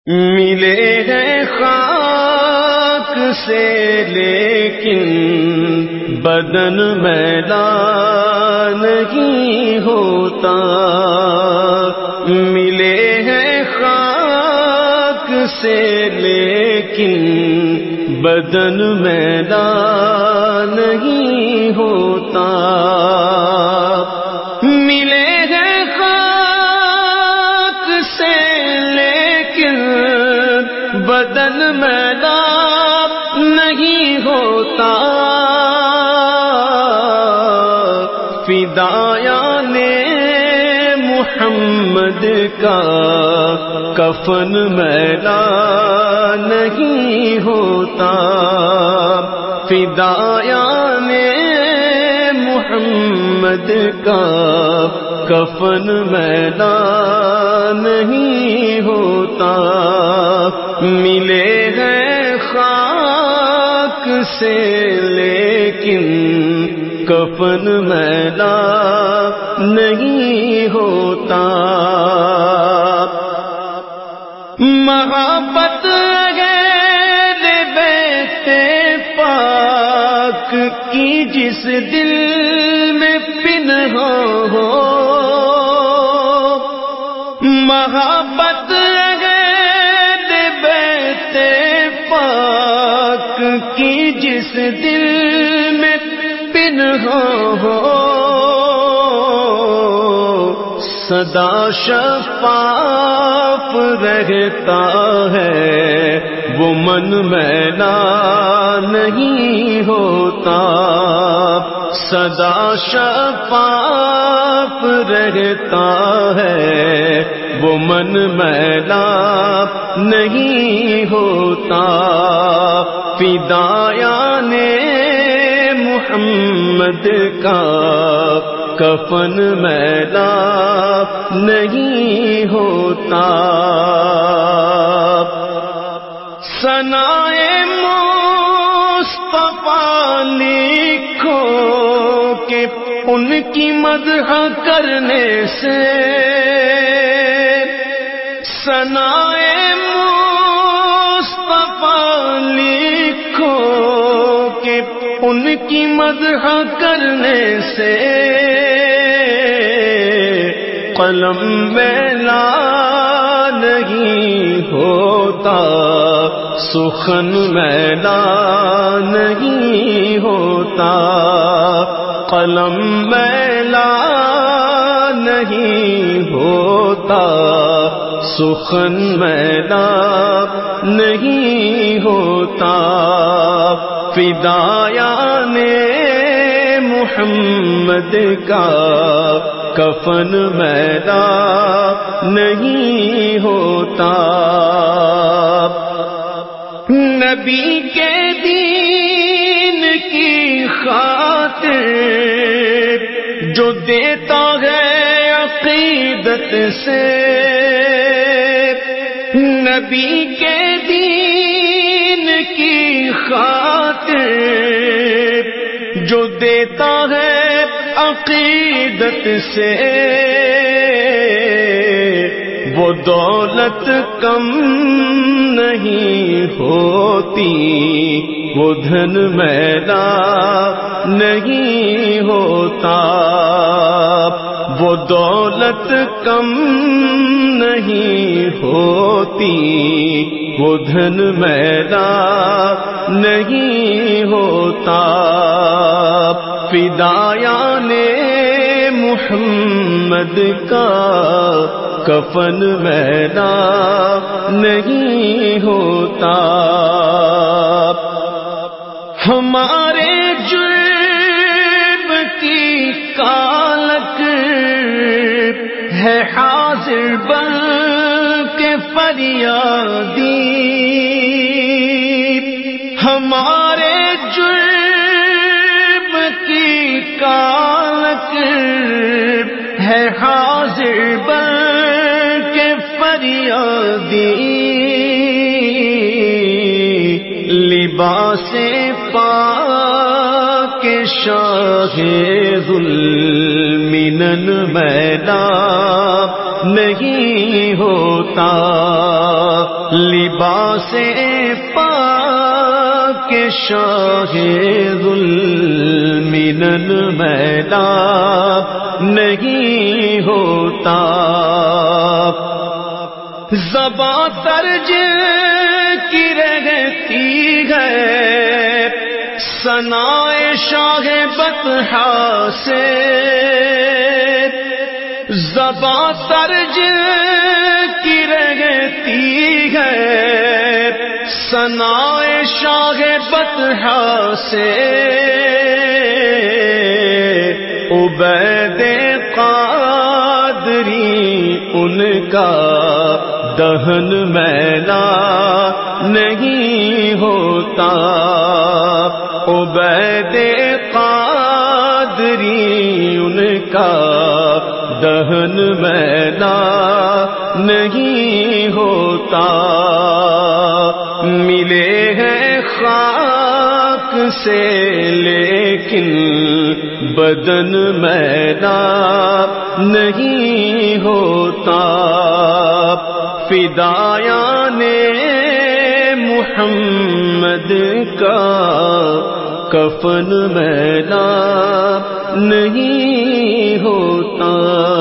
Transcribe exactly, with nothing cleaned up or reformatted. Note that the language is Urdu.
ملے ہیں خاک سے لیکن بدن میلا نہیں ہوتا، ملے ہیں خاک سے لیکن بدن میلا نہیں ہوتا، ملے ہیں خاک سے لیکن بدن میلا نہیں ہوتا، فدایان محمد کا کفن میلا نہیں ہوتا، فدایان محمد کا کفن میلا نہیں ہوتا، ملے ہیں خاک سے لیکن کفن میلا نہیں ہوتا، محبت غیر بیت پاک کی جس دل میں پنہاں ہو، محبت غیر بیت پاک کی جس دل میں پنہاں ہو، سدا شفاف رہتا ہے وہ من میلا نہیں ہوتا، سدا شفاف رہتا ہے وہ من میلا نہیں ہوتا، فدایان محمد کا کفن میلا نہیں ہوتا، ثنائے مصطفیٰ لکھو کہ ان کی مدح کرنے سے، ثنائے مصطفیٰ لکھو کہ ان کی مدح کرنے سے قلم میلا نہیں ہوتا، سخن میلا نہیں ہوتا، قلم میلا نہیں ہوتا، سخن میلا نہیں ہوتا، فدایان محمد کا کفن میلا نہیں ہوتا، نبی کے دین کی خاطر جو دیتا ہے عقیدت سے، نبی کے دین کی خاطر جو دیتا ہے عقیدت سے، وہ دولت کم نہیں ہوتی، وہ دھن میلا نہیں ہوتا، وہ دولت کم نہیں ہوتی، وہ دھن میلا نہیں ہوتا، فدایان محمد کا کفن میلا نہیں ہوتا، ہمارے جرم کی کالک ہے حاضر بن کے فریادی، ہمارے جرم کی کالک ہے حاضر بن کے فریادی، لباس پاک شاہ ذوالمنن میلا نہیں ہوتا، لباس پاک شاہ ظلم میلا نہیں ہوتا، زباں ترج کی رہتی ہے ثنائے شاہ بطحا سے، زباں ترج کی رہتی ہے ثنائے شاہ بطحا سے، عبید قادری ان کا دہن میلا نہیں ہوتا، عبید قادری ان کا دہن میلا نہیں ہوتا، ملے ہیں خاک سے لیکن بدن میلا نہیں ہوتا، فدایان محمد کا کفن میلا نہیں ہوتا۔